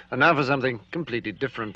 And now for something completely different.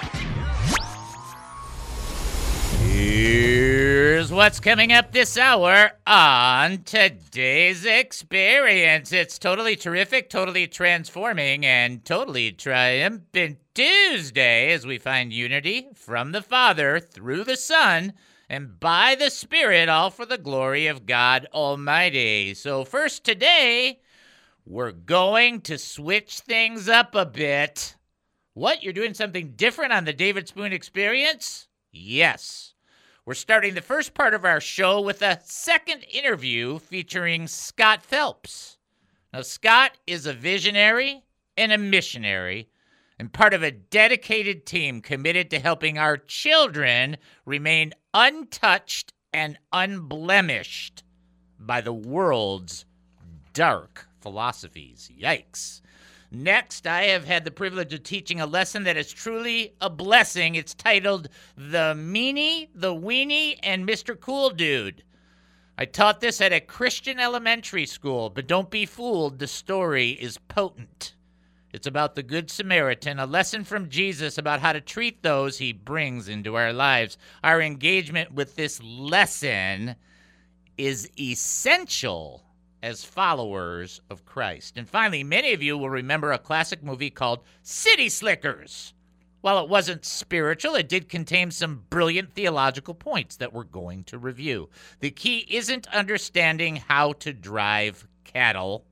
Here's what's coming up this hour on today's experience. It's totally terrific, totally transforming, and totally triumphant Tuesday as we find unity from the Father through the Son and by the Spirit, all for the glory of God Almighty. So first today, we're going to switch things up a bit. What, you're doing something different on the David Spoon Experience? Yes. We're starting the first part of our show with a second interview featuring Scott Phelps. Now, Scott is a visionary and a missionary and part of a dedicated team committed to helping our children remain untouched and unblemished by the world's dark philosophies. Yikes. Next, I have had the privilege of teaching a lesson that is truly a blessing. It's titled The Meanie, the Weenie, and Mr. Cool Dude. I taught this at a Christian elementary school, but don't be fooled, the story is potent. It's about the Good Samaritan, a lesson from Jesus about how to treat those he brings into our lives. Our engagement with this lesson is essential as followers of Christ. And finally, many of you will remember a classic movie called City Slickers. While it wasn't spiritual, it did contain some brilliant theological points that we're going to review. The key isn't understanding how to drive cattle.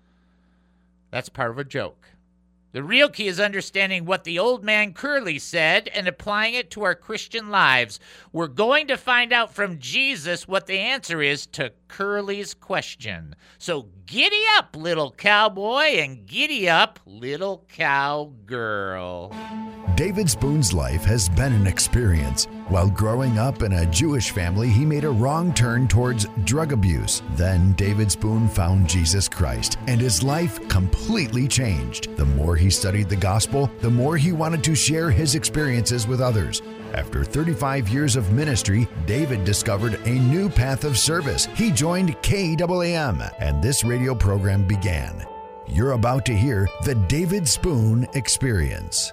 That's part of a joke. The real key is understanding what the old man Curly said and applying it to our Christian lives. We're going to find out from Jesus what the answer is to Curly's question. So giddy up, little cowboy, and giddy up, little cowgirl. David Spoon's life has been an experience. While growing up in a Jewish family, he made a wrong turn towards drug abuse. Then David Spoon found Jesus Christ, and his life completely changed. The more he studied the gospel, the more he wanted to share his experiences with others. After 35 years of ministry, David discovered a new path of service. He joined KAAM, and this radio program began. You're about to hear the David Spoon Experience.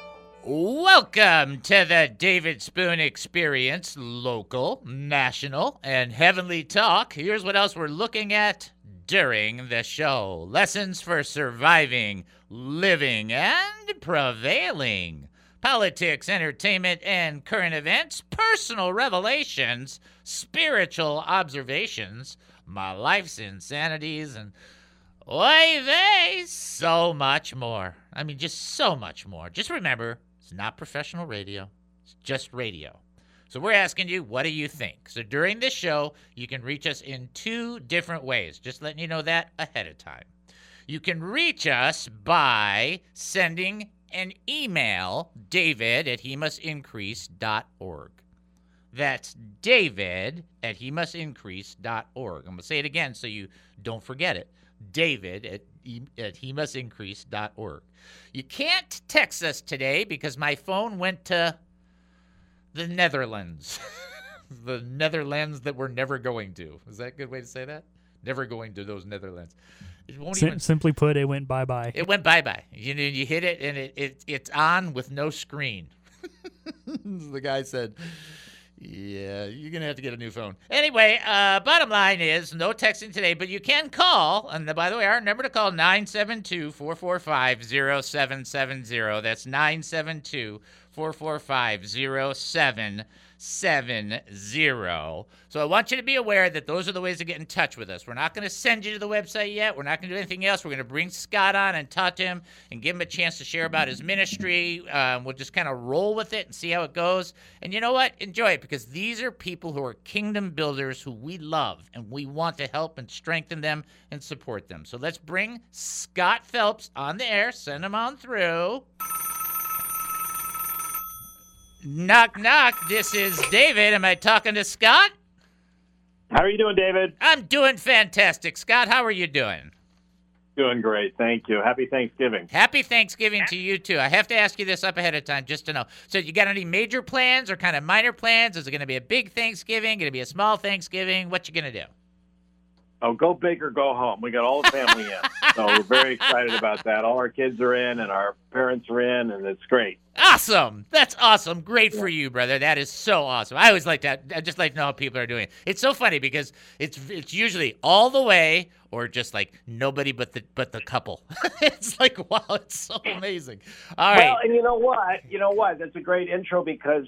Welcome to the David Spoon Experience, local, national, and heavenly talk. Here's what else we're looking at during the show. Lessons for surviving, living, and prevailing. Politics, entertainment, and current events, personal revelations, spiritual observations, my life's insanities, and oy vey, so much more. I mean, just so much more. Just remember, it's not professional radio. It's just radio. So we're asking you, what do you think? So during this show, you can reach us in two different ways. Just letting you know that ahead of time. You can reach us by sending an email, david@hemustincrease.org. That's david@hemustincrease.org. I'm going to say it again so you don't forget it. david@hemustincrease.org. You can't text us today because my phone went to the Netherlands. The Netherlands that we're never going to. Is that a good way to say that? Never going to those Netherlands. It won't even, simply put, it went bye-bye. It went bye-bye. You hit it, and it's on with no screen. The guy said, yeah, you're going to have to get a new phone. Anyway, bottom line is no texting today, but you can call. And by the way, our number to call, 972-445-0770. That's 972-445-0770. So I want you to be aware that those are the ways to get in touch with us. We're not going to send you to the website yet. We're not going to do anything else. We're going to bring Scott on and talk to him and give him a chance to share about his ministry. We'll just kind of roll with it and see how it goes. And you know what? Enjoy it, because these are people who are kingdom builders who we love, and we want to help and strengthen them and support them. So let's bring Scott Phelps on the air. Send him on through. Knock, knock. This is David. Am I talking to Scott? How are you doing, David? I'm doing fantastic. Scott, how are you doing? Doing great. Thank you. Happy Thanksgiving. Happy Thanksgiving to you, too. I have to ask you this up ahead of time just to know. So you got any major plans or kind of minor plans? Is it going to be a big Thanksgiving? Going to be a small Thanksgiving? What you going to do? Oh, go big or go home. We got all the family in. So we're very excited about that. All our kids are in and our parents are in, and it's great. Awesome. That's awesome. Great for you, brother. That is so awesome. I always like that. I just like to know how people are doing it. It's so funny because it's usually all the way or just like nobody but the couple. It's like, wow, it's so amazing. All right. Well, and you know what? That's a great intro because,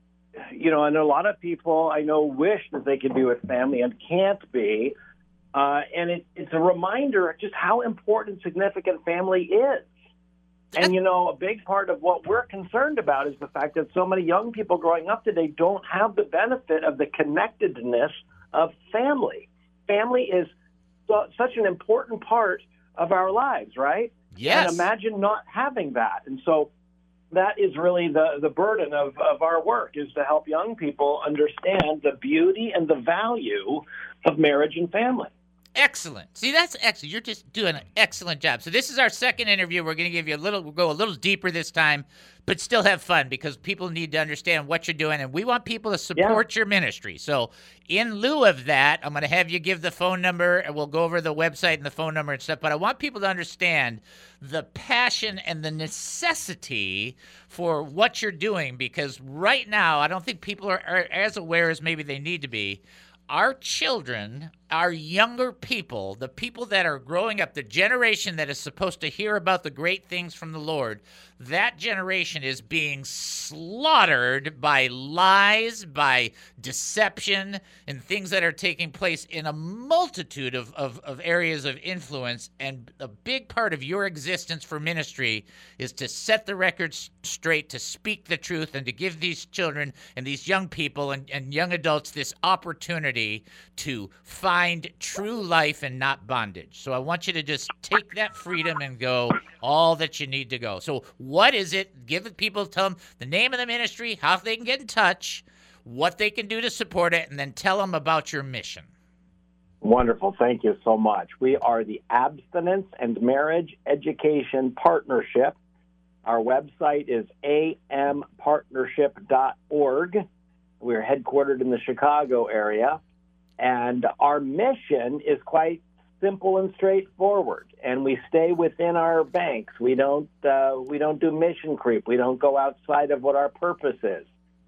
and a lot of people I know wish that they could be with family and can't be. And it's a reminder of just how important significant family is. And, a big part of what we're concerned about is the fact that so many young people growing up today don't have the benefit of the connectedness of family. Family is such an important part of our lives, right? Yes. And imagine not having that. And so that is really the burden of our work, is to help young people understand the beauty and the value of marriage and family. Excellent. See, that's excellent. You're just doing an excellent job. So this is our second interview. We're going to give you we'll go a little deeper this time, but still have fun because people need to understand what you're doing, and we want people to support your ministry. So in lieu of that, I'm going to have you give the phone number, and we'll go over the website and the phone number and stuff, but I want people to understand the passion and the necessity for what you're doing, because right now I don't think people are as aware as maybe they need to be. Our children, our younger people, the people that are growing up, the generation that is supposed to hear about the great things from the Lord, that generation is being slaughtered by lies, by deception, and things that are taking place in a multitude of areas of influence. And a big part of your existence for ministry is to set the record straight, to speak the truth, and to give these children and these young people and young adults this opportunity to find true life and not bondage. So I want you to just take that freedom and go all that you need to go. So what is it? Give the people, tell them the name of the ministry, how they can get in touch, what they can do to support it, and then tell them about your mission. Wonderful. Thank you so much. We are the Abstinence and Marriage Education Partnership. Our website is ampartnership.org. We're headquartered in the Chicago area, and our mission is quite simple and straightforward, and we stay within our banks. We don't do mission creep. We don't go outside of what our purpose is.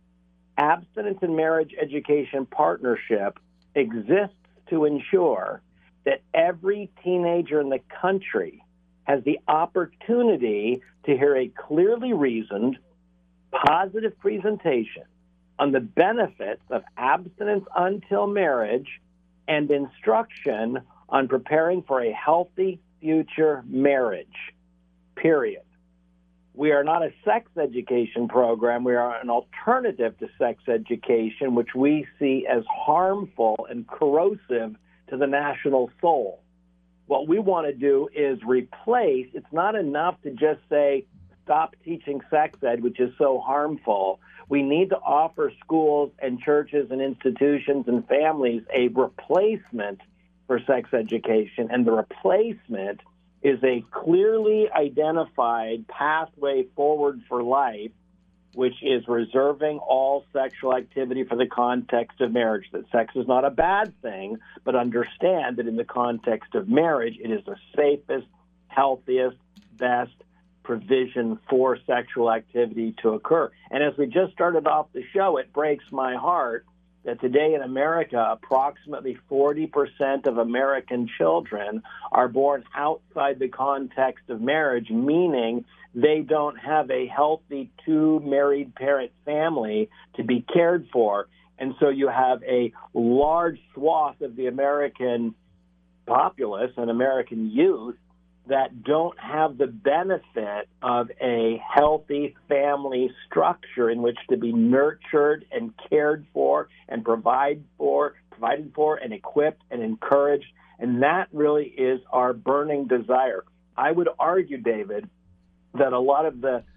Abstinence and Marriage Education Partnership exists to ensure that every teenager in the country has the opportunity to hear a clearly reasoned, positive presentation on the benefits of abstinence until marriage and instruction on preparing for a healthy future marriage, period. We are not a sex education program. We are an alternative to sex education, which we see as harmful and corrosive to the national soul. What we want to do is replace. It's not enough to just say, stop teaching sex ed, which is so harmful. We need to offer schools and churches and institutions and families a replacement for sex education, and the replacement is a clearly identified pathway forward for life, which is reserving all sexual activity for the context of marriage. That sex is not a bad thing, but understand that in the context of marriage, it is the safest, healthiest, best provision for sexual activity to occur. And as we just started off the show, it breaks my heart that today in America, approximately 40% of American children are born outside the context of marriage, meaning they don't have a healthy two-married parent family to be cared for. And so you have a large swath of the American populace and American youth that don't have the benefit of a healthy family structure in which to be nurtured and cared for and provided for and equipped and encouraged. And that really is our burning desire. I would argue, David, that a lot of the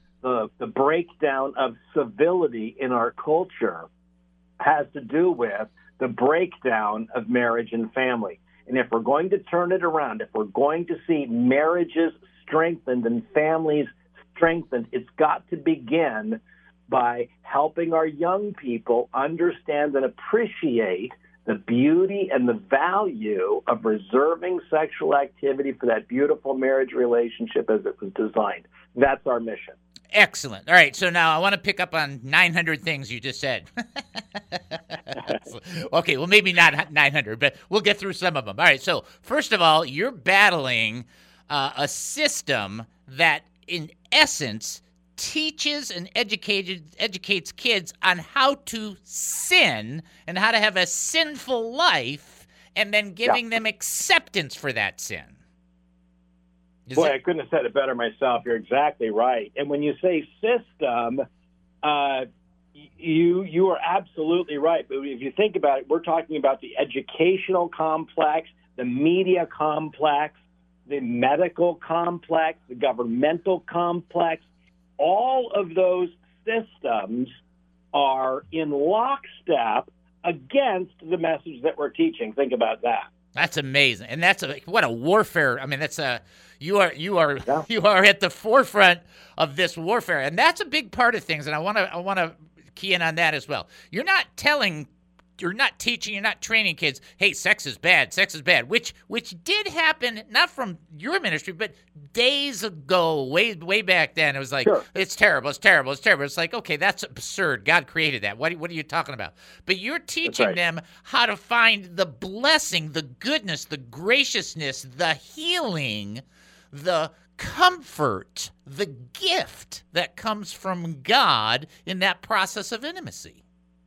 breakdown of civility in our culture has to do with the breakdown of marriage and family. And if we're going to turn it around, if we're going to see marriages strengthened and families strengthened, it's got to begin by helping our young people understand and appreciate the beauty and the value of reserving sexual activity for that beautiful marriage relationship as it was designed. That's our mission. Excellent. All right, so now I want to pick up on 900 things you just said. Okay, well, maybe not 900, but we'll get through some of them. All right, so first of all, you're battling a system that, in essence, teaches and educates kids on how to sin and how to have a sinful life, and then giving them acceptance for that sin. Boy, I couldn't have said it better myself. You're exactly right. And when you say system, you are absolutely right. But if you think about it, we're talking about the educational complex, the media complex, the medical complex, the governmental complex. All of those systems are in lockstep against the message that we're teaching. Think about that. That's amazing, and what a warfare. I mean, you are at the forefront of this warfare, and that's a big part of things. And I want to key in on that as well. You're not teaching, you're not training kids, hey, sex is bad, which did happen, not from your ministry, but days ago, way back then. It was like, sure, it's terrible. It's like, okay, that's absurd. God created that. What are you talking about? But you're teaching them how to find the blessing, the goodness, the graciousness, the healing, the comfort, the gift that comes from God in that process of intimacy.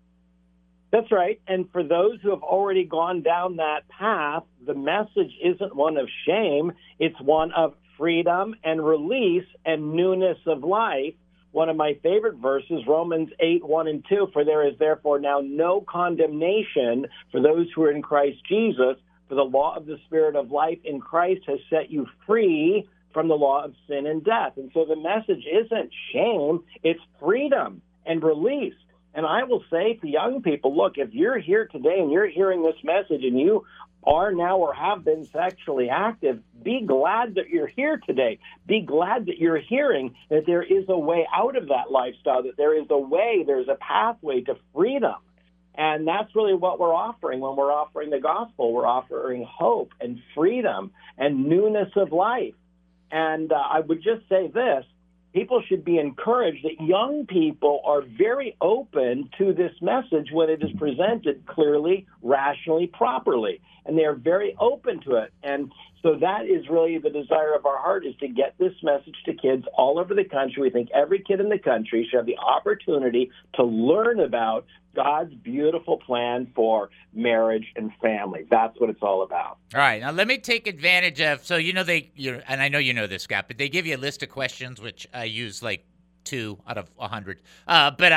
That's right. And for those who have already gone down that path, the message isn't one of shame. It's one of freedom and release and newness of life. One of my favorite verses, Romans 8:1-2, for there is therefore now no condemnation for those who are in Christ Jesus, for the law of the Spirit of life in Christ has set you free from the law of sin and death. And so the message isn't shame, it's freedom and release. And I will say to young people, look, if you're here today and you're hearing this message and you are now or have been sexually active, be glad that you're here today. Be glad that you're hearing that there is a way out of that lifestyle, that there is a way, there's a pathway to freedom. And that's really what we're offering when we're offering the gospel. We're offering hope and freedom and newness of life. And I would just say this. People should be encouraged that young people are very open to this message when it is presented clearly, rationally, properly. And they are very open to it. And so that is really the desire of our heart, is to get this message to kids all over the country. We think every kid in the country should have the opportunity to learn about God's beautiful plan for marriage and family. That's what it's all about. All right. Now, let me take advantage of, so and I know you know this, Scott, but they give you a list of questions, which I use like 2 out of 100. But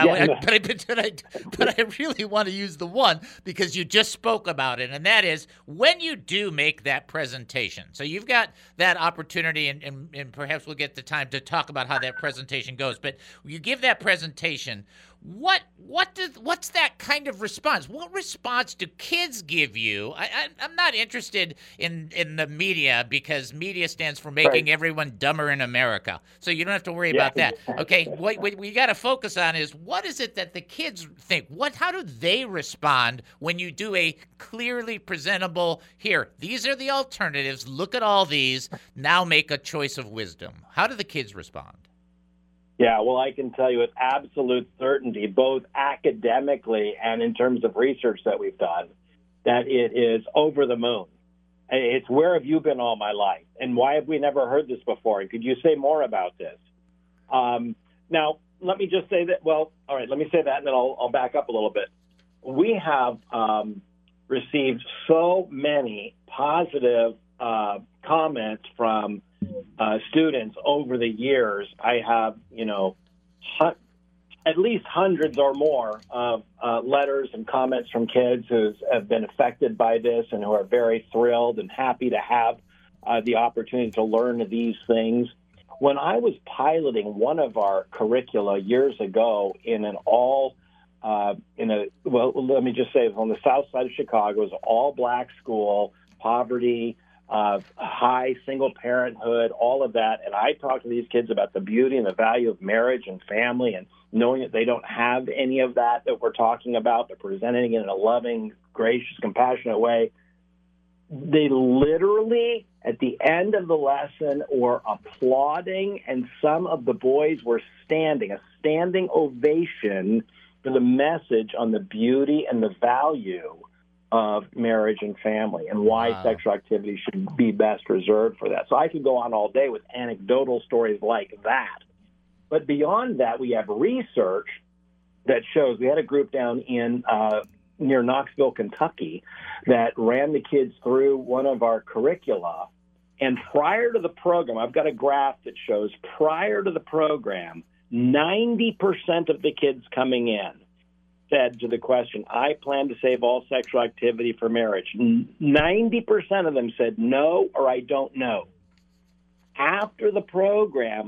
I really want to use the one because you just spoke about it, and that is when you do make that presentation. So you've got that opportunity, and perhaps we'll get the time to talk about how that presentation goes. But you give that presentation. What's that kind of response? What response do kids give you? I'm not interested in the media, because media stands for making everyone dumber in America. So you don't have to worry about that. Okay, what we got to focus on is what is it that the kids think? How do they respond when you do a clearly presentable, here, these are the alternatives, look at all these, now make a choice of wisdom? How do the kids respond? Yeah, well, I can tell you with absolute certainty, both academically and in terms of research that we've done, that it is over the moon. It's, where have you been all my life? And why have we never heard this before? And could you say more about this? Now, let me just say that, well, all right, let me say that, and then I'll back up a little bit. We have received so many positive comments from students over the years. I have, at least hundreds or more of letters and comments from kids who have been affected by this and who are very thrilled and happy to have the opportunity to learn these things. When I was piloting one of our curricula years ago in an let me just say, it was on the south side of Chicago. It was an all-black school, poverty, high single parenthood, all of that. And I talk to these kids about the beauty and the value of marriage and family, and knowing that they don't have any of that we're talking about, but presenting it in a loving, gracious, compassionate way. They literally, at the end of the lesson, were applauding, and some of the boys were a standing ovation for the message on the beauty and the value of marriage and family, and why sexual activity should be best reserved for that. So I could go on all day with anecdotal stories like that. But beyond that, we have research that shows, we had a group down in near Knoxville, Kentucky, that ran the kids through one of our curricula. And prior to the program, I've got a graph that shows prior to the program, 90% of the kids coming in said to the question, I plan to save all sexual activity for marriage. 90% of them said no or I don't know. After the program,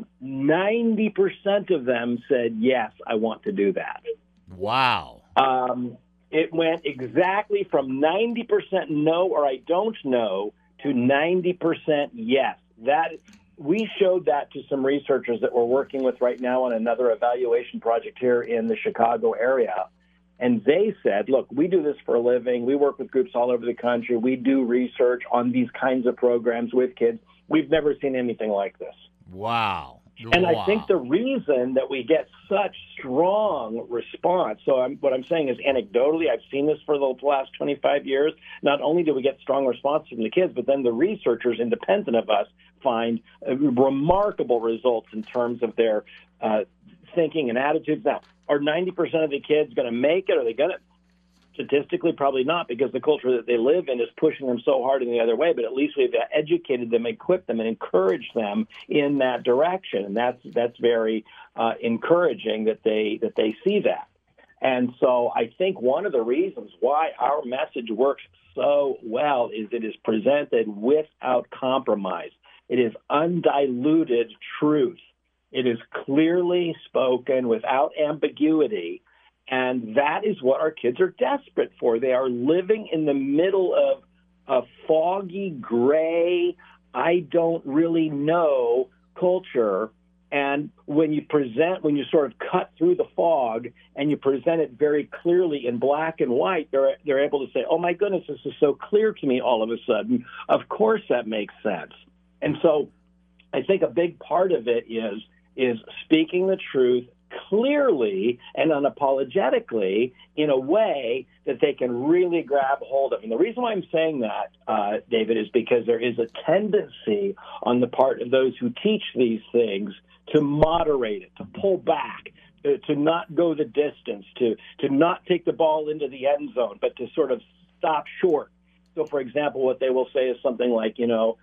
90% of them said, yes, I want to do that. Wow. It went exactly from 90% no or I don't know to 90% yes. That we showed that to some researchers that we're working with right now on another evaluation project here in the Chicago area. And they said, look, we do this for a living. We work with groups all over the country. We do research on these kinds of programs with kids. We've never seen anything like this. Wow. And I think the reason that we get such strong response, what I'm saying is anecdotally, I've seen this for the last 25 years. Not only do we get strong response from the kids, but then the researchers independent of us find remarkable results in terms of their thinking and attitudes. Now, are 90% of the kids going to make it? Are they going to? Statistically, probably not, because the culture that they live in is pushing them so hard in the other way. But at least we've educated them, equipped them, and encouraged them in that direction, and that's very encouraging that they see that. And so I think one of the reasons why our message works so well is it is presented without compromise. It is undiluted truth. It is clearly spoken without ambiguity. And that is what our kids are desperate for. They are living in the middle of a foggy, gray, I don't really know culture. And when you sort of cut through the fog and you present it very clearly in black and white, they're able to say, oh, my goodness, this is so clear to me all of a sudden. Of course that makes sense. And so I think a big part of it is speaking the truth clearly and unapologetically in a way that they can really grab hold of. And the reason why I'm saying that, David, is because there is a tendency on the part of those who teach these things to moderate it, to pull back, to not go the distance, to not take the ball into the end zone, but to sort of stop short. So, for example, what they will say is something like,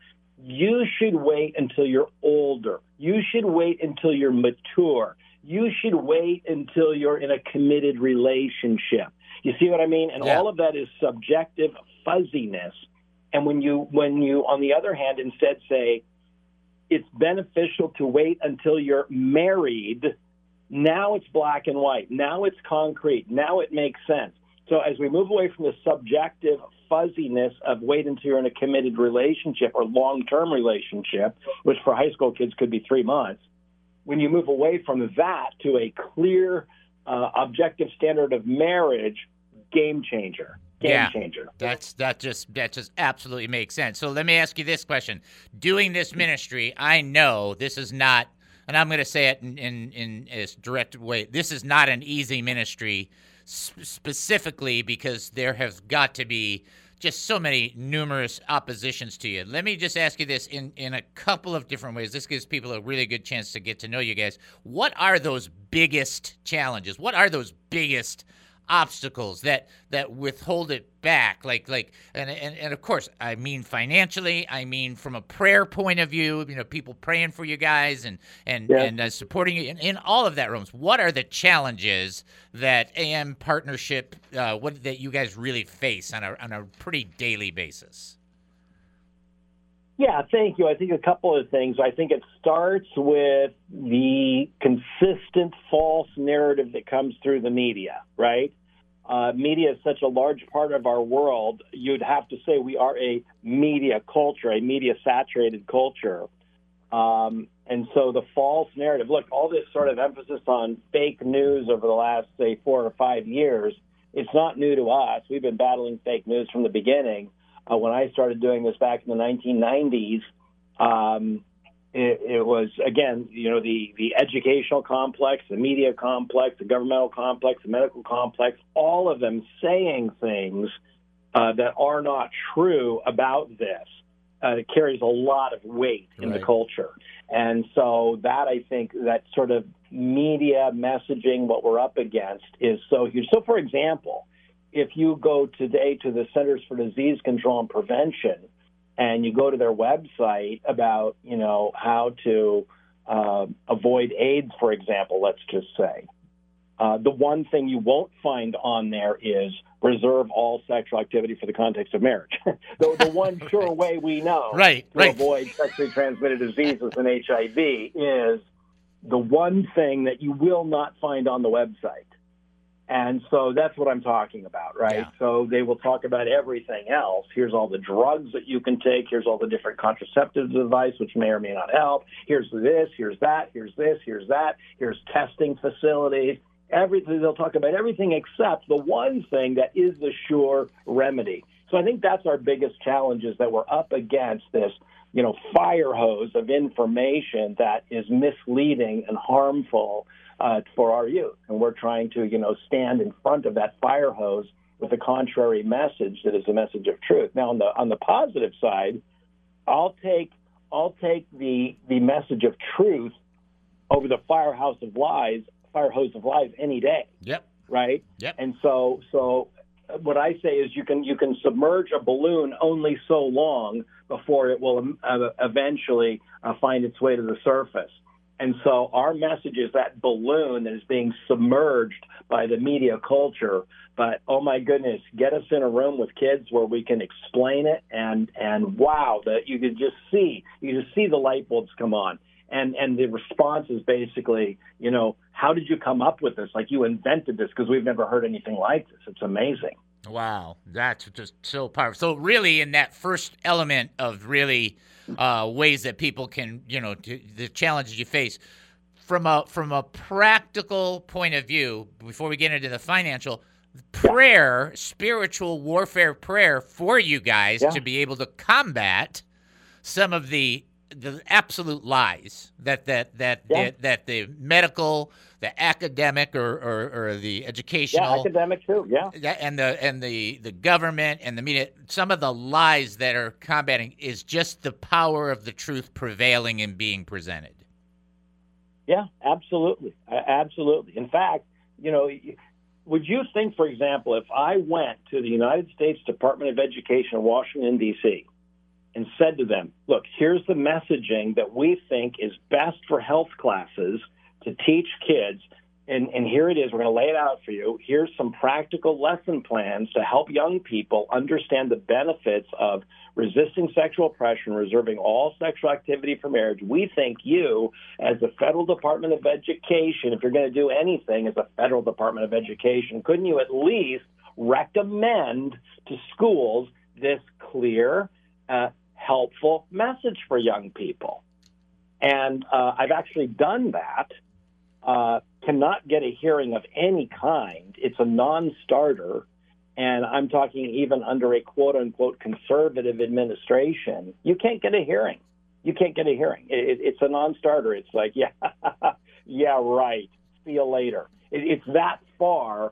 you should wait until you're older. You should wait until you're mature. You should wait until you're in a committed relationship. You see what I mean? And all of that is subjective fuzziness. And when you, on the other hand, instead say it's beneficial to wait until you're married, now it's black and white. Now it's concrete. Now it makes sense. So as we move away from the subjective fuzziness of wait until you're in a committed relationship or long-term relationship, which for high school kids could be 3 months, when you move away from that to a clear, objective standard of marriage, game changer. Game changer. That just absolutely makes sense. So let me ask you this question. Doing this ministry, I know this is not, and I'm going to say it in as direct way, this is not an easy ministry, specifically because there have got to be just so many numerous oppositions to you. Let me just ask you this in a couple of different ways. This gives people a really good chance to get to know you guys. What are those biggest challenges? What are those biggest obstacles that withhold it back? And of course, I mean financially, I mean from a prayer point of view, people praying for you guys and supporting you in all of that rooms. What are the challenges that AM Partnership, that you guys really face on a pretty daily basis? Yeah, thank you. I think a couple of things. I think it starts with the consistent false narrative that comes through the media, right? media is such a large part of our world, you'd have to say we are a media culture, a media-saturated culture. And so the false narrative, look, all this sort of emphasis on fake news over the last, say, 4 or 5 years, it's not new to us. We've been battling fake news from the beginning. When I started doing this back in the 1990s, it was, again, the educational complex, the media complex, the governmental complex, the medical complex, all of them saying things that are not true about this. It carries a lot of weight in the culture. And so that, I think, that sort of media messaging, what we're up against, is so huge. So, for example, if you go today to the Centers for Disease Control and Prevention and you go to their website about, how to avoid AIDS, for example, let's just say, the one thing you won't find on there is reserve all sexual activity for the context of marriage. the one sure way we know to avoid sexually transmitted diseases and HIV is the one thing that you will not find on the website. And so that's what I'm talking about, right? Yeah. So they will talk about everything else. Here's all the drugs that you can take. Here's all the different contraceptive devices, which may or may not help. Here's this, here's that, here's this, here's that. Here's testing facilities. Everything, they'll talk about everything except the one thing that is the sure remedy. So I think that's our biggest challenge, is that we're up against this, fire hose of information that is misleading and harmful for our youth. And we're trying to, stand in front of that fire hose with a contrary message that is a message of truth. Now, on the positive side, I'll take the message of truth over the fire hose of lies any day. Yep. Right? Yep. And so what I say is you can submerge a balloon only so long before it will eventually find its way to the surface. And so our message is that balloon that is being submerged by the media culture. But, oh, my goodness, get us in a room with kids where we can explain it, and wow, that you could just see the light bulbs come on. And the response is basically, how did you come up with this? Like, you invented this, because we've never heard anything like this. It's amazing. Wow, that's just so powerful. So really, in that first element of really ways that people can, the challenges you face, from a practical point of view, before we get into the financial, prayer, spiritual warfare prayer for you guys to be able to combat some of the absolute lies that the medical, the academic, or the educational, academic too, and the government and the media, some of the lies that are combating is just the power of the truth prevailing and being presented. Yeah, absolutely. In fact, would you think, for example, if I went to the United States Department of Education in Washington, D.C., and said to them, look, here's the messaging that we think is best for health classes to teach kids, and here it is. We're going to lay it out for you. Here's some practical lesson plans to help young people understand the benefits of resisting sexual oppression, reserving all sexual activity for marriage. We think you, as the Federal Department of Education, if you're going to do anything as a Federal Department of Education, couldn't you at least recommend to schools this clear, helpful message for young people? And I've actually done that. Cannot get a hearing of any kind. It's a non-starter. And I'm talking even under a quote-unquote conservative administration, you can't get a hearing. It's a non-starter. It's like, yeah, right. See you later. It's that far.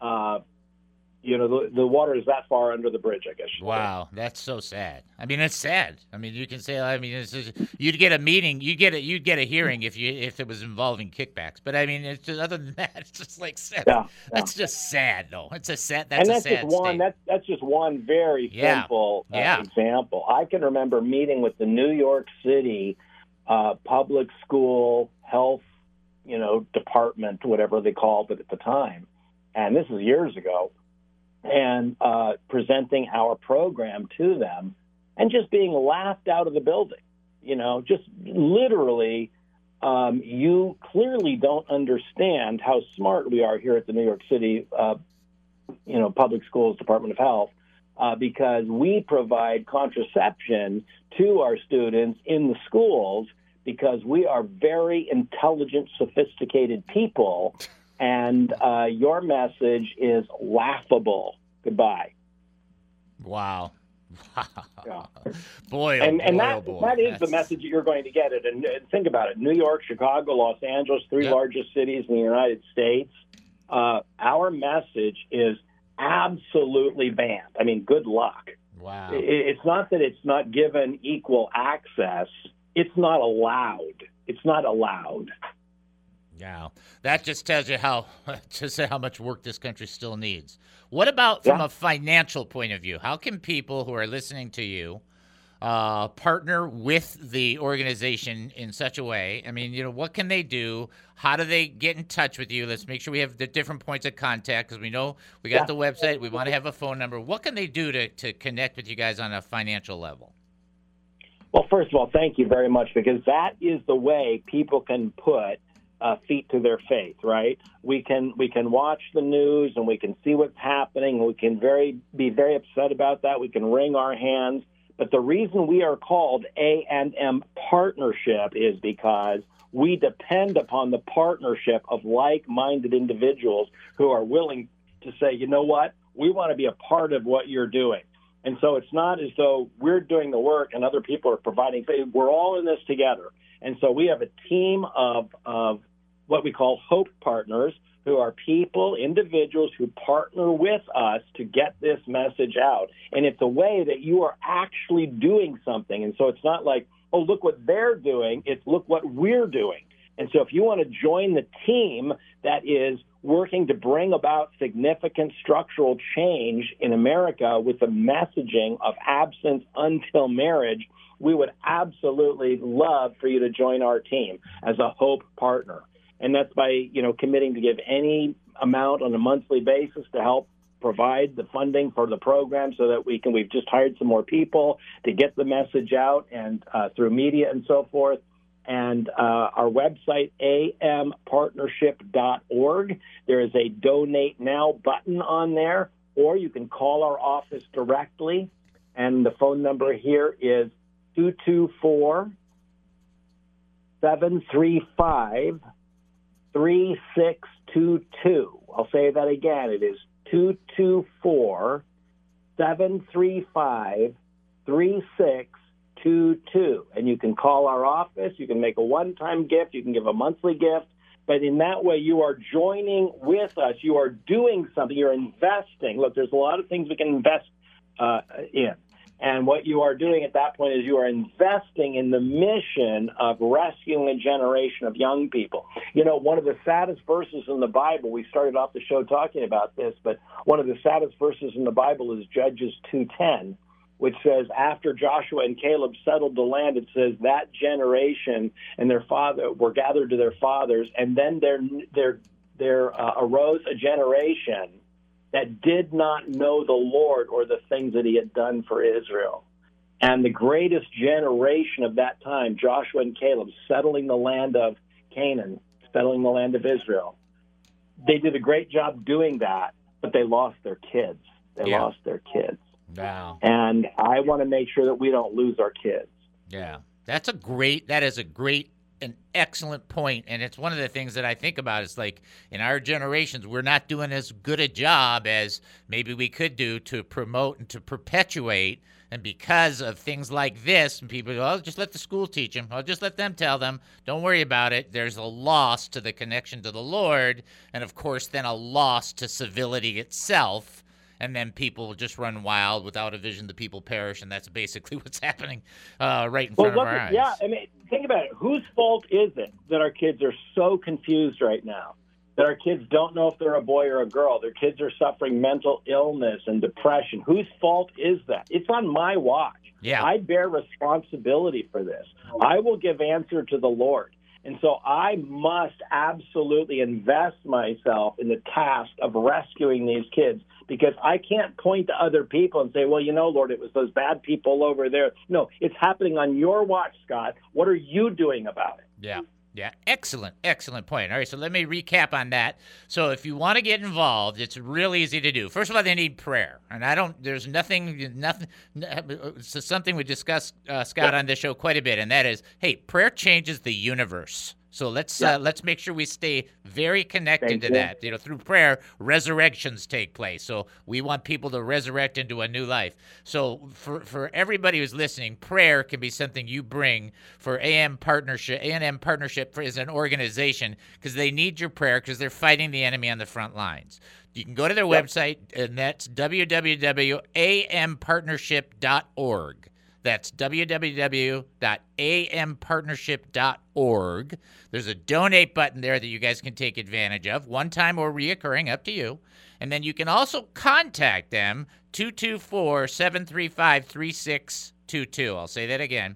The water is that far under the bridge, I guess. Wow, that's so sad. I mean, it's sad. I mean, you can say, it's just, you'd get a meeting, you'd get a hearing if it was involving kickbacks. But I mean, it's just, other than that, it's just like sad. Yeah. That's just sad, though. It's a sad. That's a sad state. That's just one very simple example. I can remember meeting with the New York City public school health, department, whatever they called it at the time, and this is years ago. And presenting our program to them and just being laughed out of the building, just literally, you clearly don't understand how smart we are here at the New York City public schools, Department of Health, because we provide contraception to our students in the schools because we are very intelligent, sophisticated people, and your message is laughable. Goodbye. Wow. Yeah. Boy, oh and boy, that, oh boy. that is the message that you're going to get it. And think about it. New York, Chicago, Los Angeles, three Yep. largest cities in the United States. Our message is absolutely banned. I mean, good luck. Wow. It's not that it's not given equal access. It's not allowed. It's not allowed. Yeah, that just tells you how much work this country still needs. What about from a financial point of view? How can people who are listening to you partner with the organization in such a way? I mean, what can they do? How do they get in touch with you? Let's make sure we have the different points of contact because we know we got the website. We want to have a phone number. What can they do to connect with you guys on a financial level? Well, first of all, thank you very much, because that is the way people can put feet to their faith, right? We can watch the news and we can see what's happening. We can be very upset about that. We can wring our hands. But the reason we are called A&M Partnership is because we depend upon the partnership of like-minded individuals who are willing to say, you know what, we want to be a part of what you're doing. And so it's not as though we're doing the work and other people are providing faith. We're all in this together. And so we have a team of what we call Hope Partners, who are people, individuals who partner with us to get this message out. And it's a way that you are actually doing something. And so it's not like, oh, look what they're doing. It's look what we're doing. And so if you want to join the team that is working to bring about significant structural change in America with the messaging of absence until marriage, we would absolutely love for you to join our team as a Hope Partner. And that's by, committing to give any amount on a monthly basis to help provide the funding for the program so that we've just hired some more people to get the message out and through media and so forth. And our website, ampartnership.org, there is a Donate Now button on there, or you can call our office directly. And the phone number here is 224-735-3622. I'll say that again. It is 224-735-3622. And you can call our office. You can make a one-time gift. You can give a monthly gift. But in that way, you are joining with us. You are doing something. You're investing. Look, there's a lot of things we can invest in. And what you are doing at that point is you are investing in the mission of rescuing a generation of young people. One of the saddest verses in the Bible, we started off the show talking about this, but one of the saddest verses in the Bible is Judges 2:10, which says, after Joshua and Caleb settled the land, it says that generation and their father were gathered to their fathers, and then there arose a generation that did not know the Lord or the things that he had done for Israel. And the greatest generation of that time, Joshua and Caleb, settling the land of Canaan, settling the land of Israel. They did a great job doing that, but they lost their kids. They lost their kids. Wow. And I want to make sure that we don't lose our kids. Yeah. That is a great an excellent point, and it's one of the things that I think about. It's like in our generations, we're not doing as good a job as maybe we could do to promote and to perpetuate. And because of things like this, and people go, just let the school teach them. I'll just let them tell them. Don't worry about it. There's a loss to the connection to the Lord, and of course then a loss to civility itself. And then people just run wild without a vision. The people perish, and that's basically what's happening right in front of our eyes. Yeah, I mean, think about it. Whose fault is it that our kids are so confused right now? That our kids don't know if they're a boy or a girl. Their kids are suffering mental illness and depression. Whose fault is that? It's on my watch. Yeah. I bear responsibility for this. I will give answer to the Lord. And so I must absolutely invest myself in the task of rescuing these kids, because I can't point to other people and say, well, Lord, it was those bad people over there. No, it's happening on your watch, Scott. What are you doing about it? Yeah. Yeah, excellent point. All right, so let me recap on that. So if you want to get involved, it's real easy to do. First of all, they need prayer, and there's nothing. It's something we discussed, Scott, on this show quite a bit, and that is, hey, prayer changes the universe. So let's make sure we stay very connected to that. Through prayer, resurrections take place. So we want people to resurrect into a new life. So for everybody who's listening, prayer can be something you bring for A&M Partnership as an organization, because they need your prayer because they're fighting the enemy on the front lines. You can go to their website, and that's www.ampartnership.org. That's www.ampartnership.org. There's a donate button there that you guys can take advantage of, one time or reoccurring, up to you. And then you can also contact them, 224-735-3622. I'll say that again,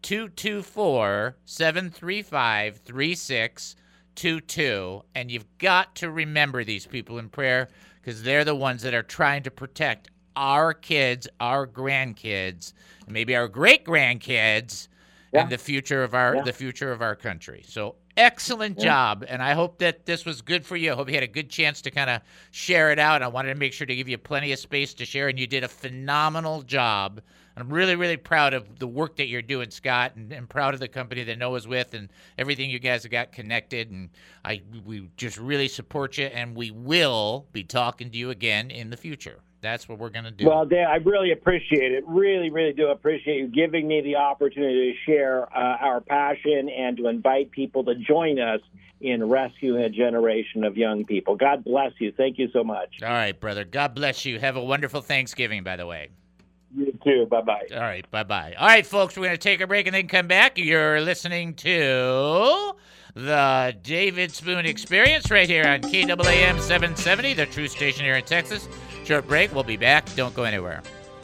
224-735-3622. And you've got to remember these people in prayer, because they're the ones that are trying to protect our kids, our grandkids, maybe our great-grandkids, and the future of our country. So excellent job, and I hope that this was good for you. I hope you had a good chance to kind of share it out. I wanted to make sure to give you plenty of space to share, and you did a phenomenal job. I'm really, really proud of the work that you're doing, Scott, and proud of the company that Noah's with and everything you guys have got connected. And we just really support you, and we will be talking to you again in the future. That's what we're going to do. Well, Dan, I really appreciate it. Really, really do appreciate you giving me the opportunity to share our passion and to invite people to join us in rescuing a generation of young people. God bless you. Thank you so much. All right, brother. God bless you. Have a wonderful Thanksgiving, by the way. You too. Bye-bye. All right, bye-bye. All right, folks, we're going to take a break and then come back. You're listening to the David Spoon Experience right here on KAAM 770, the true station here in Texas. Short break. We'll be back. Don't go anywhere.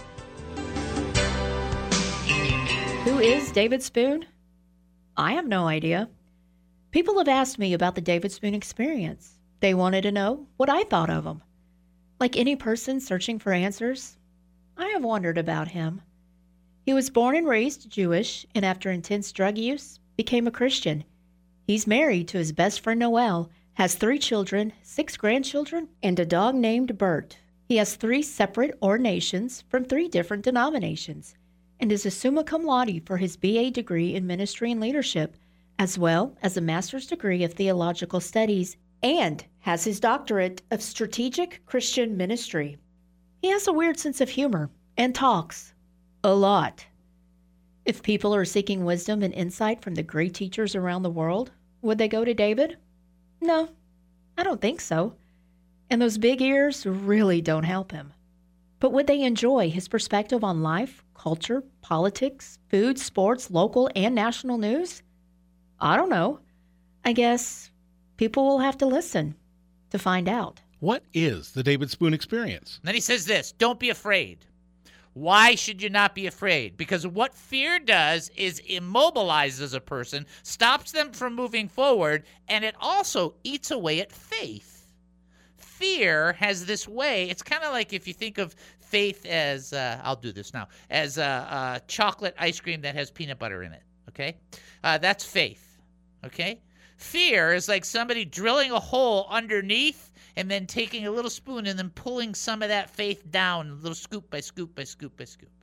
Who is David Spoon? I have no idea. People have asked me about the David Spoon Experience. They wanted to know what I thought of him. Like any person searching for answers, I have wondered about him. He was born and raised Jewish, and after intense drug use, became a Christian. He's married to his best friend Noel, has 3 children, 6 grandchildren, and a dog named Bert. He has 3 separate ordinations from 3 different denominations, and is a summa cum laude for his BA degree in ministry and leadership, as well as a master's degree of theological studies, and has his doctorate of strategic Christian ministry. He has a weird sense of humor and talks a lot. If people are seeking wisdom and insight from the great teachers around the world, would they go to David? No, I don't think so. And those big ears really don't help him. But would they enjoy his perspective on life, culture, politics, food, sports, local and national news? I don't know. I guess people will have to listen to find out. What is the David Spoon Experience? Then he says this: don't be afraid. Why should you not be afraid? Because what fear does is immobilizes a person, stops them from moving forward, and it also eats away at faith. Fear has this way. It's kind of like if you think of faith as, I'll do this now, as a chocolate ice cream that has peanut butter in it, okay? That's faith, okay? Fear is like somebody drilling a hole underneath and then taking a little spoon and then pulling some of that faith down, a little scoop by scoop by scoop by scoop.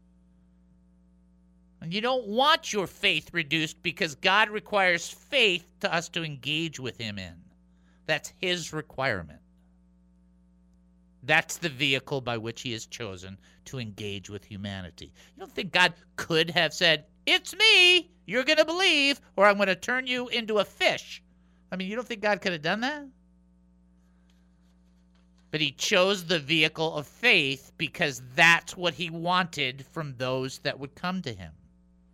And you don't want your faith reduced because God requires faith to us to engage with him in. That's his requirement. That's the vehicle by which he has chosen to engage with humanity. You don't think God could have said, "It's me, you're going to believe, or I'm going to turn you into a fish"? I mean, you don't think God could have done that? But he chose the vehicle of faith because that's what he wanted from those that would come to him.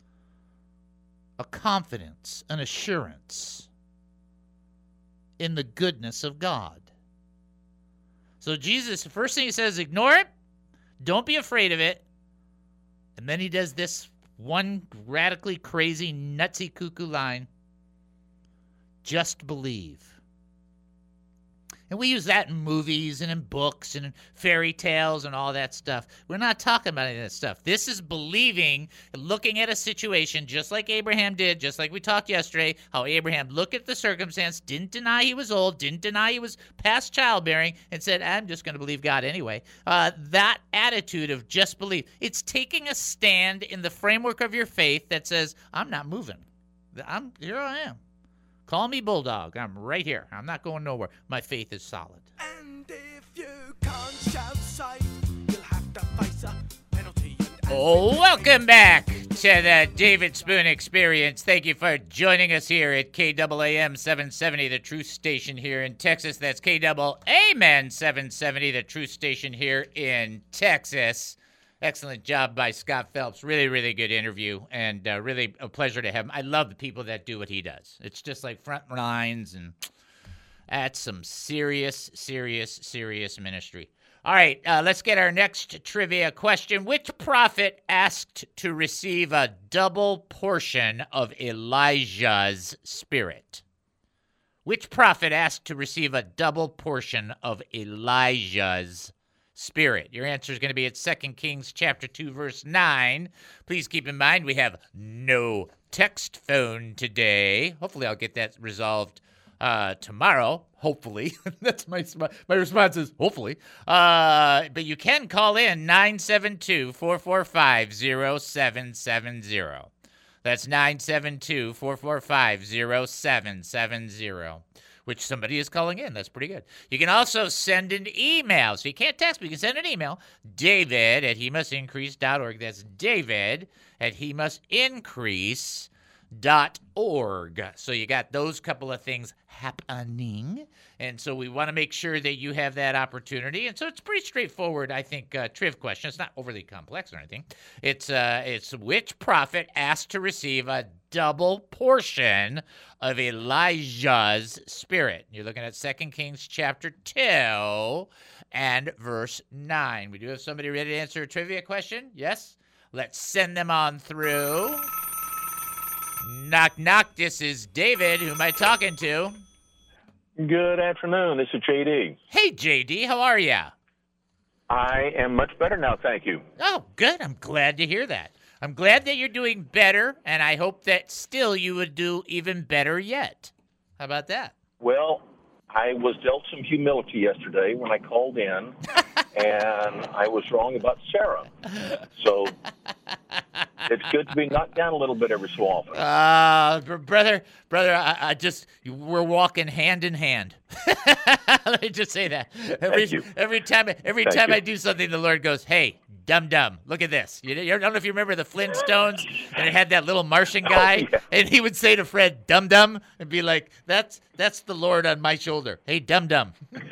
A confidence, an assurance in the goodness of God. So Jesus, the first thing he says, ignore it. Don't be afraid of it. And then he does this one radically crazy, nutsy, cuckoo line. Just believe. And we use that in movies and in books and in fairy tales and all that stuff. We're not talking about any of that stuff. This is believing, looking at a situation just like Abraham did, just like we talked yesterday, how Abraham looked at the circumstance, didn't deny he was old, didn't deny he was past childbearing, and said, I'm just going to believe God anyway. That attitude of just believe, it's taking a stand in the framework of your faith that says, I'm not moving. Here I am. Call me Bulldog. I'm right here. I'm not going nowhere. My faith is solid. And if you can't shout safe, you'll have to face a penalty. Welcome back to the David Spoon Experience. Thank you for joining us here at KAAM 770, the Truth Station here in Texas. That's KAAM 770, the Truth Station here in Texas. Excellent job by Scott Phelps. Really, really good interview, and really a pleasure to have him. I love the people that do what he does. It's just like front lines, and that's some serious, serious, serious ministry. All right, let's get our next trivia question. Which prophet asked to receive a double portion of Elijah's spirit? Which prophet asked to receive a double portion of Elijah's spirit? Your answer is going to be at 2 Kings chapter 2, verse 9. Please keep in mind we have no text phone today. Hopefully I'll get that resolved tomorrow. Hopefully. That's my response is hopefully. But you can call in 972-445-0770. That's 972-445-0770. Which somebody is calling in. That's pretty good. You can also send an email. So you can't text, but you can send an email. David@hemustincrease.org. That's David@hemustincrease.org. So you got those couple of things happening. And so we want to make sure that you have that opportunity. And so it's pretty straightforward, I think, triv question. It's not overly complex or anything. It's which prophet asked to receive a double portion of Elijah's spirit? You're looking at 2 Kings chapter 2 and verse 9. We do have somebody ready to answer a trivia question? Yes? Let's send them on through. Knock, knock. This is David. Who am I talking to? Good afternoon. This is JD. Hey, JD. How are you? I am much better now, thank you. Oh, good. I'm glad to hear that. I'm glad that you're doing better, and I hope that still you would do even better yet. How about that? Well, I was dealt some humility yesterday when I called in, and I was wrong about Sarah. So it's good to be knocked down a little bit every so often. Brother, I just, we're walking hand in hand. Let me just say that. Every time I do something, the Lord goes, hey, dum-dum, look at this. I don't know if you remember the Flintstones, and it had that little Martian guy, and he would say to Fred, dum-dum, and be like, that's the Lord on my shoulder. Hey, dum-dum.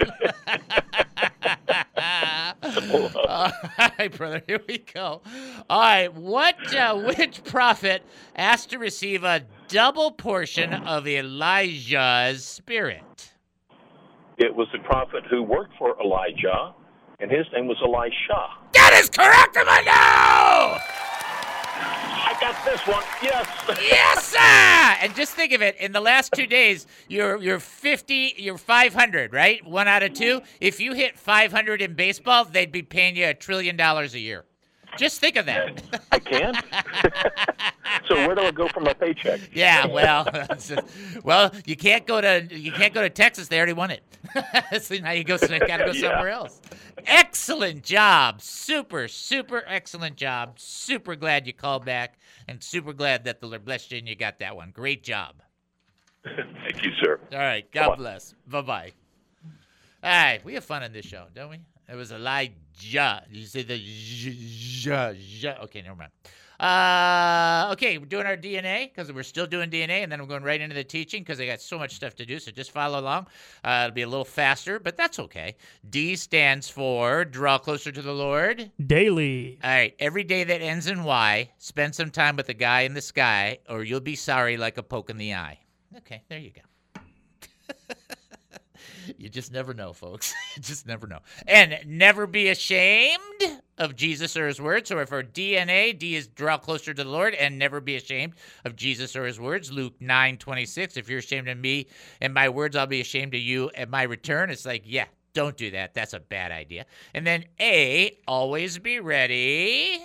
All right, brother, here we go. All right, which prophet asked to receive a double portion of Elijah's spirit? It was the prophet who worked for Elijah, and his name was Elisha. That is correct, am I know? I got this one, yes. Yes, sir! And just think of it, in the last 2 days, you're 500, right? 1 out of 2. If you hit 500 in baseball, they'd be paying you $1 trillion a year. Just think of that. I can't. So where do I go for my paycheck? Yeah, well, you can't go to Texas. They already won it. So now you got to go somewhere else. Excellent job. Super, super excellent job. Super glad you called back, and super glad that the Lord blessed you and you got that one. Great job. Thank you, sir. All right. God bless. Bye-bye. All right. We have fun on this show, don't we? It was Elijah. Did you say the Okay, never mind. Okay, we're doing our DNA because we're still doing DNA, and then we're going right into the teaching because I got so much stuff to do, so just follow along. It'll be a little faster, but that's okay. D stands for draw closer to the Lord. Daily. All right, every day that ends in Y, spend some time with the guy in the sky, or you'll be sorry like a poke in the eye. Okay, there you go. You just never know, folks. You just never know. And never be ashamed of Jesus or his words. So if our DNA, D is draw closer to the Lord, and never be ashamed of Jesus or his words. Luke 9:26. If you're ashamed of me and my words, I'll be ashamed of you at my return. It's like, yeah, don't do that. That's a bad idea. And then A, always be ready.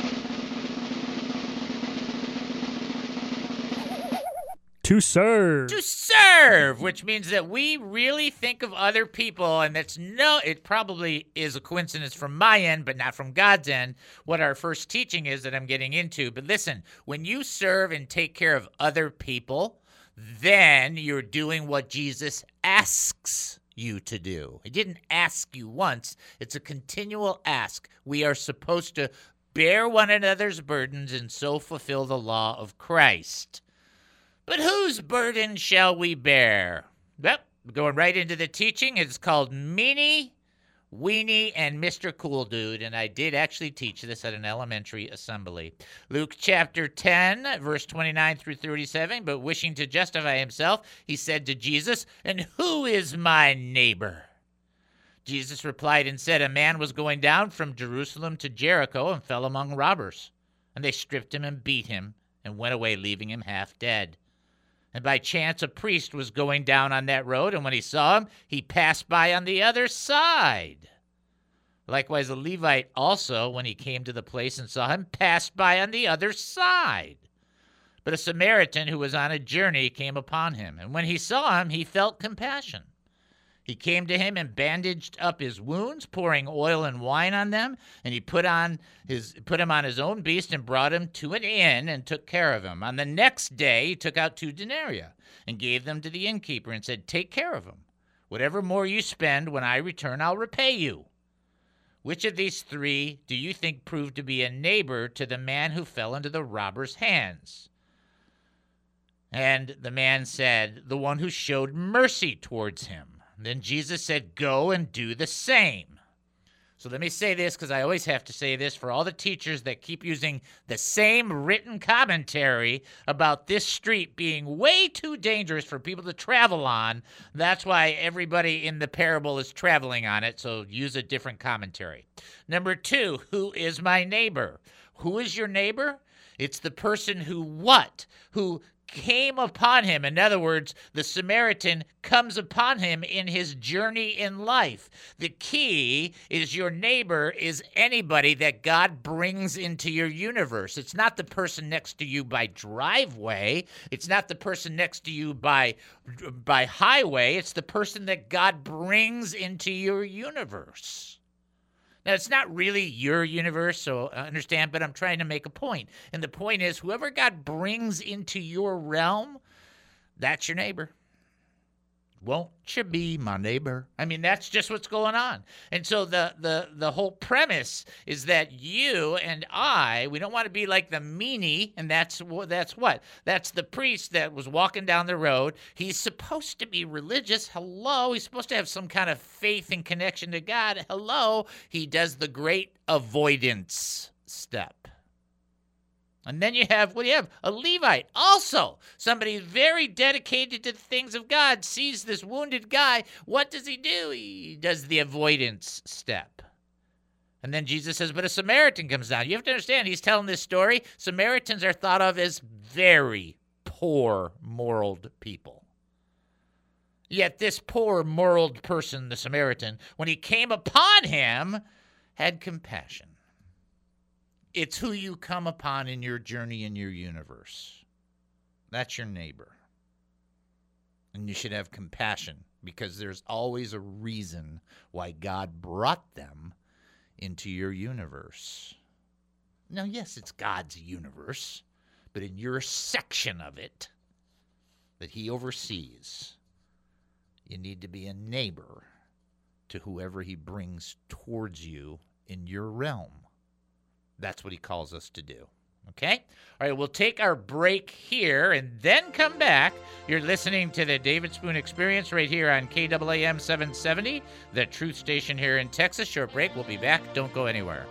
To serve. To serve, which means that we really think of other people, and it probably is a coincidence from my end, but not from God's end, what our first teaching is that I'm getting into. But listen, when you serve and take care of other people, then you're doing what Jesus asks you to do. He didn't ask you once. It's a continual ask. We are supposed to bear one another's burdens and so fulfill the law of Christ. But whose burden shall we bear? Well, going right into the teaching, it's called Meanie, Weenie, and Mr. Cool Dude, and I did actually teach this at an elementary assembly. Luke chapter 10, verse 29 through 37, but wishing to justify himself, he said to Jesus, "And who is my neighbor?" Jesus replied and said, "A man was going down from Jerusalem to Jericho and fell among robbers, and they stripped him and beat him and went away, leaving him half dead. And by chance a priest was going down on that road, and when he saw him, he passed by on the other side. Likewise a Levite also, when he came to the place and saw him, passed by on the other side. But a Samaritan who was on a journey came upon him, and when he saw him, he felt compassion. He came to him and bandaged up his wounds, pouring oil and wine on them, and he put him on his own beast and brought him to an inn and took care of him. On the next day he took out 2 denarii and gave them to the innkeeper and said, 'Take care of him. Whatever more you spend, when I return, I'll repay you.' Which of these 3 do you think proved to be a neighbor to the man who fell into the robber's hands?" And the man said, "The one who showed mercy towards him." Then Jesus said, "Go and do the same." So let me say this, because I always have to say this for all the teachers that keep using the same written commentary about this street being way too dangerous for people to travel on. That's why everybody in the parable is traveling on it, so use a different commentary. Number 2, who is my neighbor? Who is your neighbor? It's the person who came upon him. In other words, the Samaritan comes upon him in his journey in life. The key is your neighbor is anybody that God brings into your universe. It's not the person next to you by driveway. It's not the person next to you by highway. It's the person that God brings into your universe. Now, it's not really your universe, so understand, but I'm trying to make a point. And the point is, whoever God brings into your realm, that's your neighbor. Won't you be my neighbor? I mean, that's just what's going on. And so the whole premise is that you and I, we don't want to be like the meanie, and that's what? That's the priest that was walking down the road. He's supposed to be religious. Hello. He's supposed to have some kind of faith and connection to God. Hello. He does the great avoidance step. And then you have a Levite, also somebody very dedicated to the things of God, sees this wounded guy. What does he do? He does the avoidance step. And then Jesus says, but a Samaritan comes down. You have to understand, he's telling this story. Samaritans are thought of as very poor, moral people. Yet this poor, moral person, the Samaritan, when he came upon him, had compassion. It's who you come upon in your journey in your universe. That's your neighbor. And you should have compassion because there's always a reason why God brought them into your universe. Now, yes, it's God's universe, but in your section of it that he oversees, you need to be a neighbor to whoever he brings towards you in your realm. That's what he calls us to do. Okay? All right, we'll take our break here and then come back. You're listening to the David Spoon Experience right here on KAAM 770, the truth station here in Texas. Short break. We'll be back. Don't go anywhere.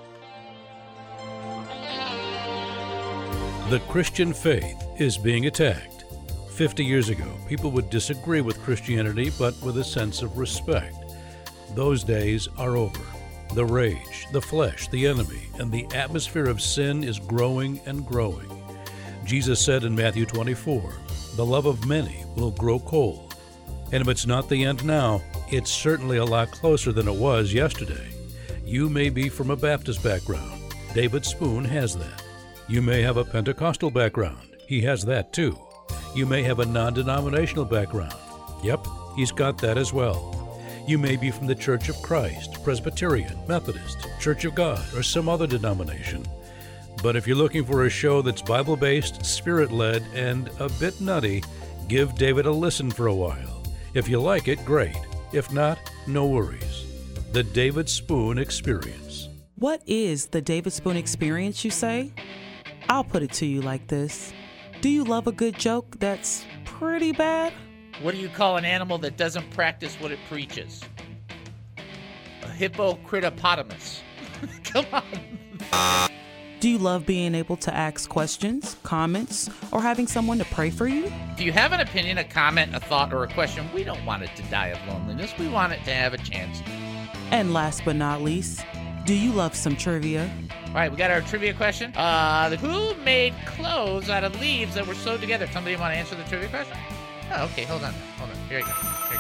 The Christian faith is being attacked. 50 years ago, people would disagree with Christianity, but with a sense of respect. Those days are over. The rage, the flesh, the enemy, and the atmosphere of sin is growing and growing. Jesus said in Matthew 24, "The love of many will grow cold." And if it's not the end now, it's certainly a lot closer than it was yesterday. You may be from a Baptist background. David Spoon has that. You may have a Pentecostal background. He has that too. You may have a non-denominational background. Yep, he's got that as well. You may be from the Church of Christ, Presbyterian, Methodist, Church of God, or some other denomination. But if you're looking for a show that's Bible-based, Spirit-led, and a bit nutty, give David a listen for a while. If you like it, great. If not, no worries. The David Spoon Experience. What is the David Spoon Experience, you say? I'll put it to you like this. Do you love a good joke that's pretty bad? What do you call an animal that doesn't practice what it preaches? A hippocritopotamus. Come on. Do you love being able to ask questions, comments, or having someone to pray for you? Do you have an opinion, a comment, a thought, or a question? We don't want it to die of loneliness. We want it to have a chance. And last but not least, do you love some trivia? All right, we got our trivia question. Who made clothes out of leaves that were sewed together? Somebody want to answer the trivia question? Oh, okay, hold on. Here you go.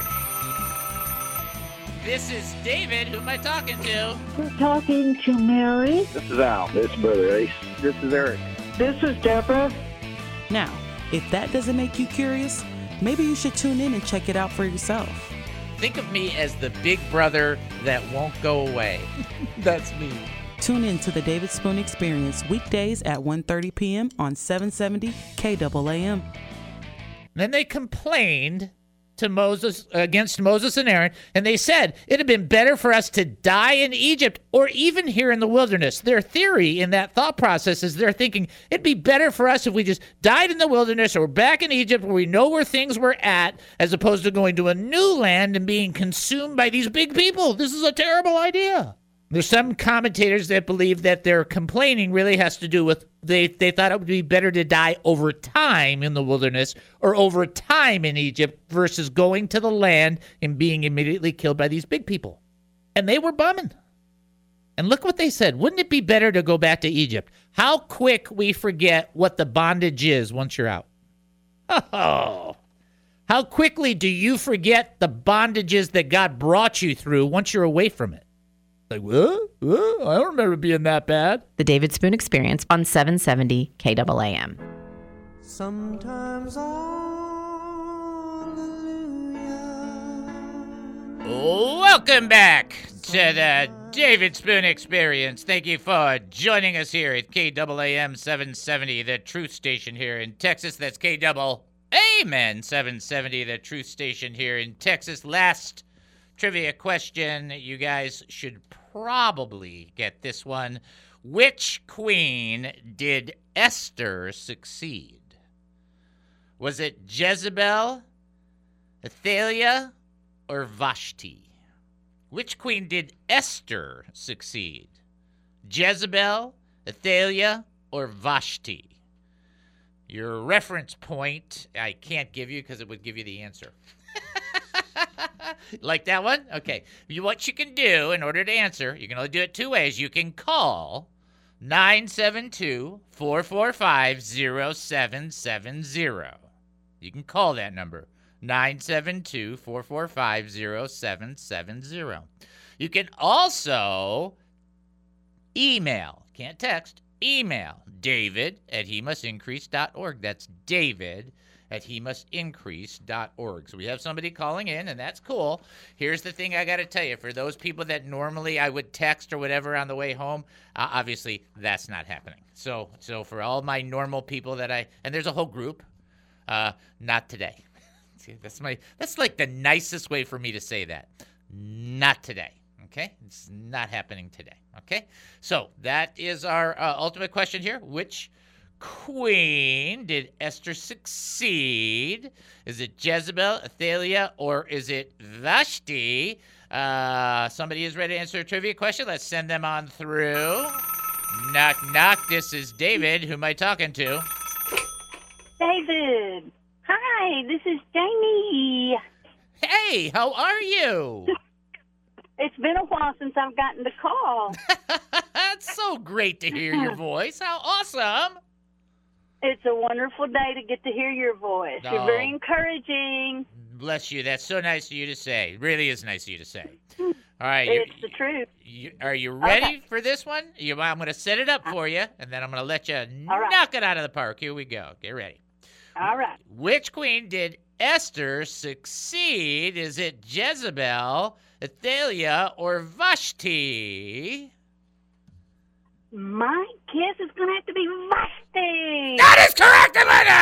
This is David. Who am I talking to? We're talking to Mary. This is Al. This is Brother Ace. This is Eric. This is Deborah. Now, if that doesn't make you curious, maybe you should tune in and check it out for yourself. Think of me as the big brother that won't go away. That's me. Tune in to the David Spoon Experience weekdays at 1:30 p.m. on 770 KAAM. Then they complained to Moses against Moses and Aaron, and they said it had been better for us to die in Egypt or even here in the wilderness. Their theory in that thought process is they're thinking it'd be better for us if we just died in the wilderness or back in Egypt where we know where things were at, as opposed to going to a new land and being consumed by these big people. This is a terrible idea. There's some commentators that believe that their complaining really has to do with they thought it would be better to die over time in the wilderness or over time in Egypt versus going to the land and being immediately killed by these big people. And they were bumming. And look what they said. Wouldn't it be better to go back to Egypt? How quick we forget what the bondage is once you're out. Oh, how quickly do you forget the bondages that God brought you through once you're away from it? Like, what? I don't remember being that bad. The David Spoon Experience on 770 KAAM. Sometimes Welcome back to the David Spoon Experience. Thank you for joining us here at KAAM 770, the truth station here in Texas. That's KAAM 770, the truth station here in Texas. Last trivia question. You guys should probably get this one. Which queen did Esther succeed? Was it Jezebel, Athaliah, or Vashti? Which queen did Esther succeed? Jezebel, Athaliah, or Vashti? Your reference point I can't give you because it would give you the answer. Like that one? Okay. What you can do in order to answer, you can only do it two ways. You can call 972-445-0770. You can call that number, 972-445-0770. You can also email, can't text, email david@hemustincrease.org. That's david@hemustincrease.org. So we have somebody calling in, and that's cool. Here's the thing I got to tell you. For those people that normally I would text or whatever on the way home, obviously that's not happening. So for all my normal people and there's a whole group, not today. See, that's like the nicest way for me to say that. Not today. Okay? It's not happening today. Okay? So that is our ultimate question here. Which queen did Esther succeed? Is it Jezebel, Athaliah, or is it Vashti? Somebody is ready to answer a trivia question. Let's send them on through. Knock, knock. This is David. Who am I talking to? David. Hi, this is Jamie. Hey, how are you? It's been a while since I've gotten the call. It's so great to hear your voice. How awesome. It's a wonderful day to get to hear your voice. Oh. You're very encouraging. Bless you. That's so nice of you to say. It really is nice of you to say. All right. It's the truth. Are you ready Okay. for this one? I'm going to set it up for you, and then I'm going to let you All right. knock it out of the park. Here we go. Get ready. All right. Which queen did Esther succeed? Is it Jezebel, Athaliah, or Vashti? My guess is going to have to be Vashti. That is correct,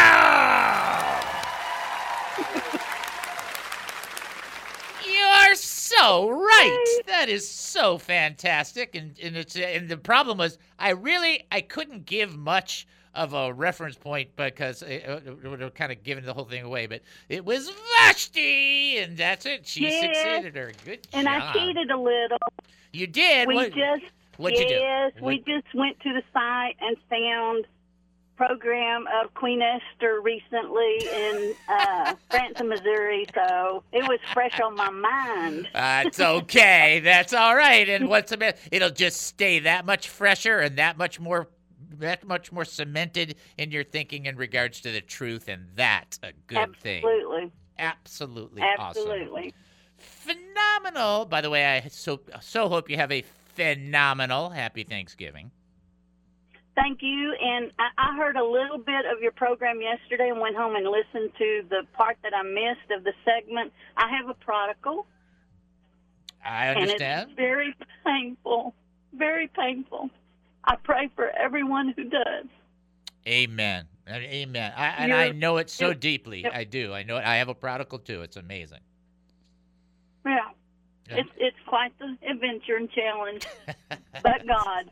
Amanda! You are so right. That is so fantastic. And the problem was I couldn't give much of a reference point because it would have kind of given the whole thing away. But it was Vashti, and that's it. She succeeded her. Good and job. I cheated a little. You did? What'd you do? Yes, we just went to the site and found program of Queen Esther recently in Branson, Missouri, so it was fresh on my mind. That's okay. That's all right. And it'll just stay that much fresher and that much more cemented in your thinking in regards to the truth, and that's a good thing. Absolutely awesome. Absolutely. Phenomenal. By the way, I so hope you have a phenomenal Happy Thanksgiving. Thank you. And I heard a little bit of your program yesterday and went home and listened to the part that I missed of the segment. I have a prodigal. I understand. And it's very painful, very painful. I pray for everyone who does. Amen. Amen. I know it so deeply. I do. I know it. I have a prodigal too. It's amazing. Yeah. It's quite the adventure and challenge. But God.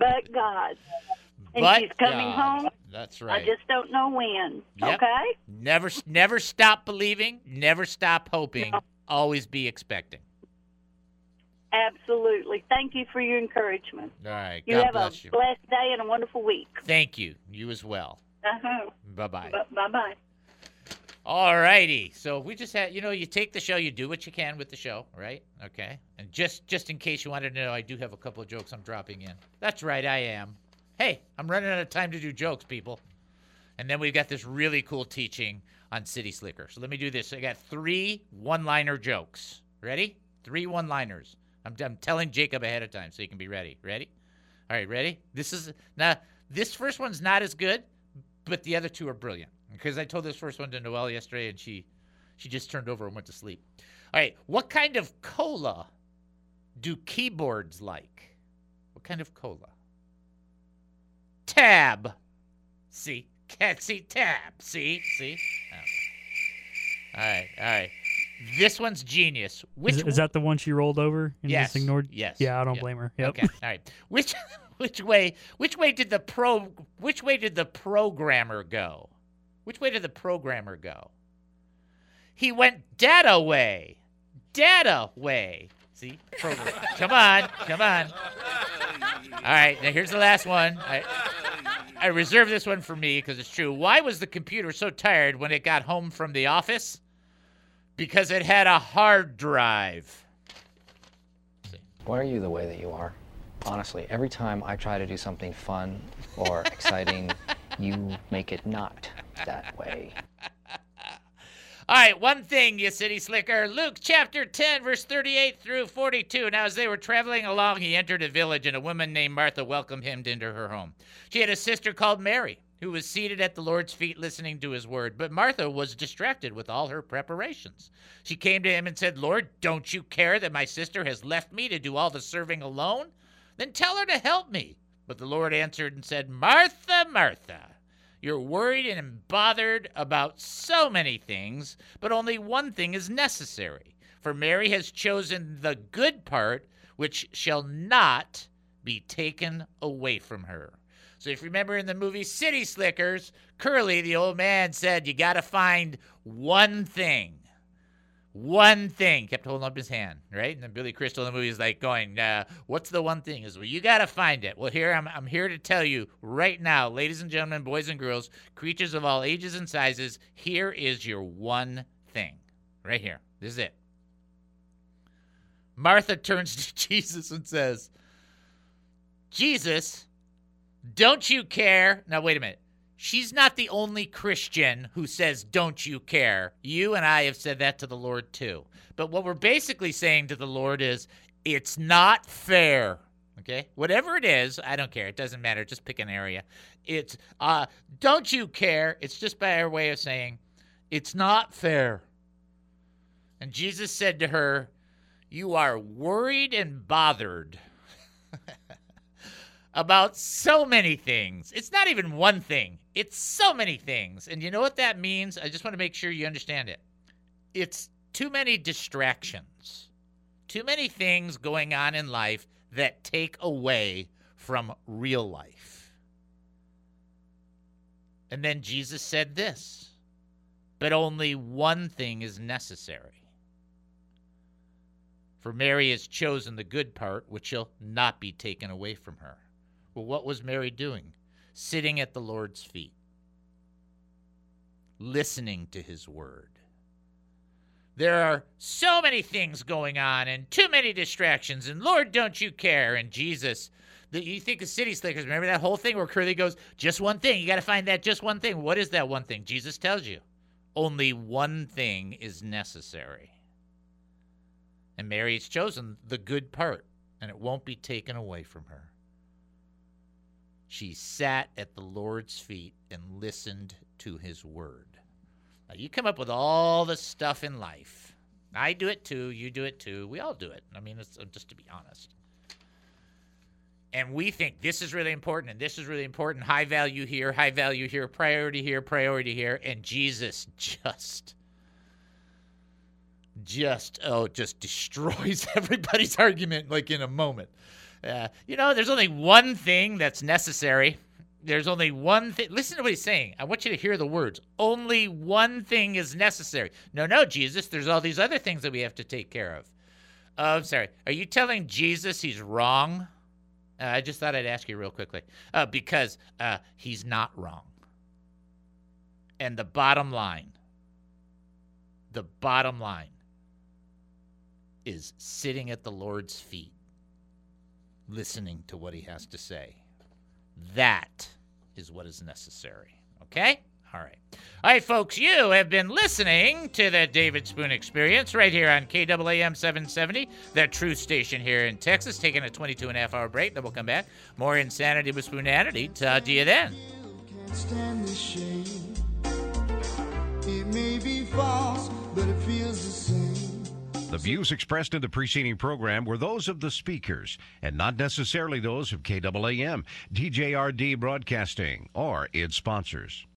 And she's coming home. That's right. I just don't know when. Yep. Okay? Never stop believing. Never stop hoping. No. Always be expecting. Absolutely. Thank you for your encouragement. All right. You God have bless a you. blessed day and a wonderful week. Thank you. You as well. Uh-huh. Bye-bye. Bye-bye. All righty. So we just had, you take the show, you do what you can with the show, right? Okay. And just in case you wanted to know, I do have a couple of jokes I'm dropping in. That's right, I am. Hey, I'm running out of time to do jokes, people. And then we've got this really cool teaching on City Slicker. So let me do this. I got 3 one-liner jokes. Ready? 3 one-liners. I'm telling Jacob ahead of time so you can be ready. Ready? All right, ready? This first one's not as good, but the other 2 are brilliant. Because I told this first one to Noelle yesterday, and she just turned over and went to sleep. All right, what kind of cola do keyboards like? What kind of cola? Tab. See? Can't see tab. See? Oh. All right. This one's genius. Is that the one she rolled over and Yes. just ignored? Yes. Yeah, I don't blame her. Yep. Okay. All right. Which way did the programmer go? Which way did the programmer go? He went data way. Data way. See? Program. Come on. All right. Now here's the last one. I reserve this one for me because it's true. Why was the computer so tired when it got home from the office? Because it had a hard drive. Why are you the way that you are? Honestly, every time I try to do something fun or exciting, you make it not that way. All right, one thing, you city slicker. Luke chapter 10, verse 38 through 42. Now, as they were traveling along, he entered a village, and a woman named Martha welcomed him into her home. She had a sister called Mary, who was seated at the Lord's feet listening to his word. But Martha was distracted with all her preparations. She came to him and said, Lord, don't you care that my sister has left me to do all the serving alone? Then tell her to help me. But the Lord answered and said, Martha, Martha, you're worried and bothered about so many things, but only one thing is necessary. For Mary has chosen the good part, which shall not be taken away from her. So if you remember in the movie City Slickers, Curly, the old man, said, you got to find one thing. One thing. Kept holding up his hand, right? And then Billy Crystal in the movie is like going, what's the one thing? Is, well, you got to find it. Well, here I'm here to tell you right now, ladies and gentlemen, boys and girls, creatures of all ages and sizes, here is your one thing. Right here. This is it. Martha turns to Jesus and says, Jesus, don't you care? Now, wait a minute. She's not the only Christian who says, don't you care? You and I have said that to the Lord too. But what we're basically saying to the Lord is, it's not fair. Okay? Whatever it is, I don't care. It doesn't matter. Just pick an area. It's, don't you care? It's just by our way of saying, it's not fair. And Jesus said to her, you are worried and bothered about so many things. It's not even one thing. It's so many things. And you know what that means? I just want to make sure you understand it. It's too many distractions. Too many things going on in life that take away from real life. And then Jesus said this, but only one thing is necessary. For Mary has chosen the good part, which shall not be taken away from her. Well, what was Mary doing? Sitting at the Lord's feet, listening to his word. There are so many things going on and too many distractions, and Lord, don't you care? And Jesus, you think of City Slickers, remember that whole thing where Curly goes, just one thing, you got to find that just one thing. What is that one thing? Jesus tells you, only one thing is necessary. And Mary has chosen the good part, and it won't be taken away from her. She sat at the Lord's feet and listened to his word. Now, you come up with all the stuff in life. I do it too. You do it too. We all do it. I mean, it's just to be honest. And we think this is really important and this is really important. High value here, priority here, priority here. And Jesus just destroys everybody's argument like in a moment. There's only one thing that's necessary. There's only one thing. Listen to what he's saying. I want you to hear the words. Only one thing is necessary. No, Jesus, there's all these other things that we have to take care of. I'm sorry. Are you telling Jesus he's wrong? I just thought I'd ask you real quickly. Because he's not wrong. And the bottom line is sitting at the Lord's feet, listening to what he has to say. That is what is necessary. Okay? All right. All right, folks, you have been listening to the David Spoon Experience right here on KAAM 770, the truth station here in Texas, taking a 22-and-a-half-hour break. Then we'll come back. More Insanity with Spoonanity. Talk to you then. Can't stand the shame. It may be false, but it feels the same. The views expressed in the preceding program were those of the speakers and not necessarily those of KAAM, DJRD Broadcasting, or its sponsors.